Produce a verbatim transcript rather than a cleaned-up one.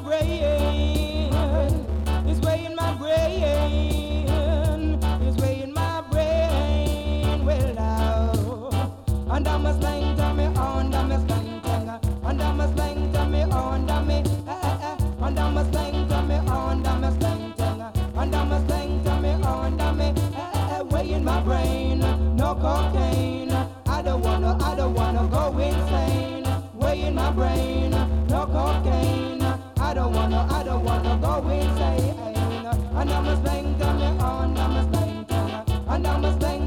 brain. It's way in my brain. It's way in my brain. Well now, and I'm a slang to me, on I'm a slang to me, and I'm a slang to me, on I'm a, and I'm a slang to me, on I'm a slang to me, and I'm a slang to me, on I'm a, way in my brain. No cocaine. I don't wanna, I don't wanna go insane. Way in my brain. No cocaine. I don't wanna, I don't wanna go insane. And I'm a slang to me, on I'm a slang to me, and I'm a slang